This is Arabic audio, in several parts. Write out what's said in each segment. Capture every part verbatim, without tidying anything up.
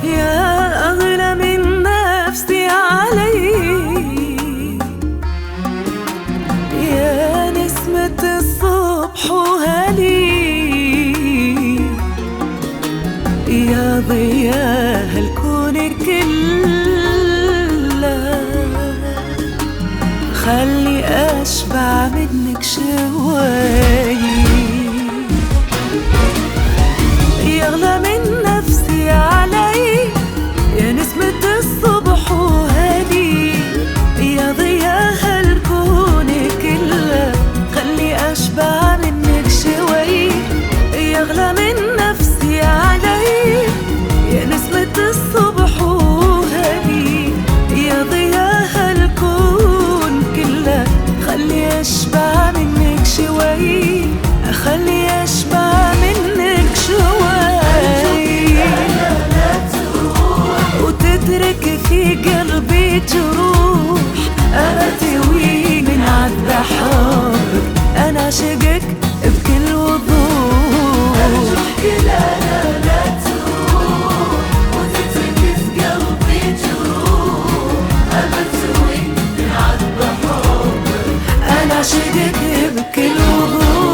يا أغلى من نفسي علي، يا نسمة الصبح وهلي، يا ضياء الكون كله. خلي أشبع منك شوي، يا أغلى من نفسي علي، يا نسمة الصبح وهدي، يا ضياء الكون كله. خلي أشبع منك شوي، يا أغلى من نفسي علي، يا نسمة الصبح وهدي، يا ضياء الكون كله. خلي أشبع منك شوي، خلي أشبع منك شوي، وتترك في قلبي جروح أرتوي من عذب حبك. أنا عاشقك بكل وضوح، أرجوك لا لا لا تروح، وتترك في قلبي جروح أرتوي من عذب حبك. أنا عاشقك بكل وضوح.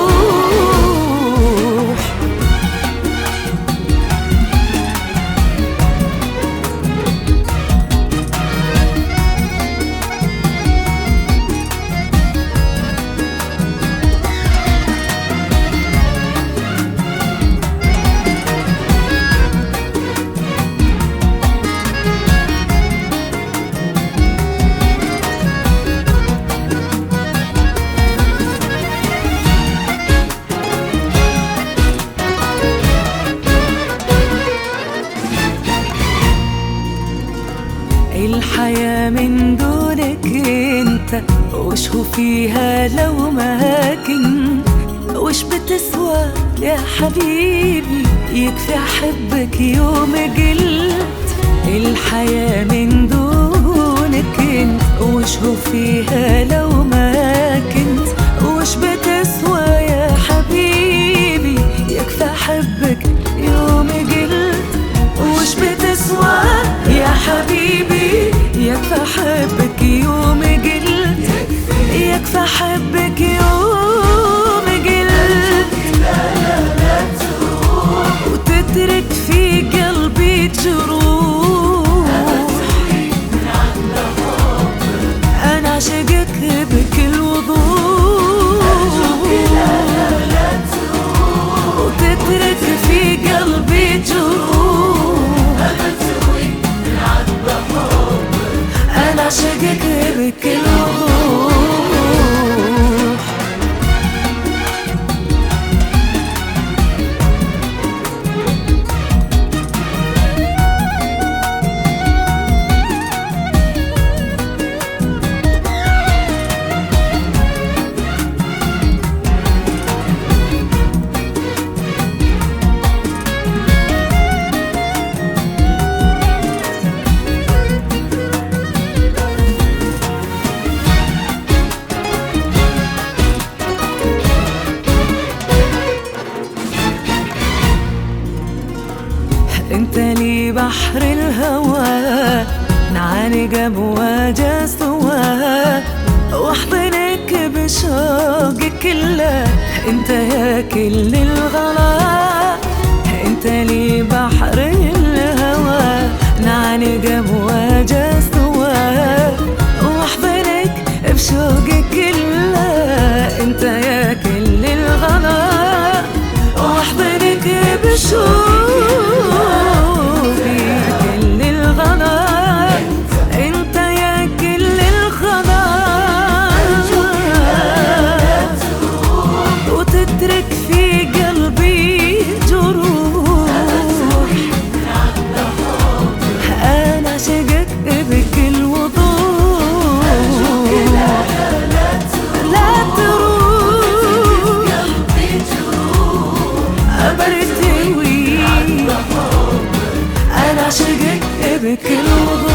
الحياة من دونك انت، وش هو فيها لو ما كنت؟ وش بتسوى يا حبيبي؟ يكفي أحبك يوم قلت. الحياة من دونك انت، وش هو فيها لو ما كنت؟ وش بتسوى يا حبيبي؟ يكفي أحبك يوم قلت. وش بتسوى يا حبيبي؟ يكفى أحبك يوم قلت، يكفى أحبك يوم قلت. وتترك في قلبي جروح، أنا عاشقك بكل وضوح، وتترك في قلبي جروح، أنا عاشقك بكل وضوح. انت لي بحر الهوى، نعانق أمواج سوا، واحضنك بشوقك كله. انت يا كل الغلا، انت لي بحر الهوى، نعانق أمواج سوا، واحضنك بشوقك كله. انت يا كل الغلا، واحضنك بشوقك بكل وضوح.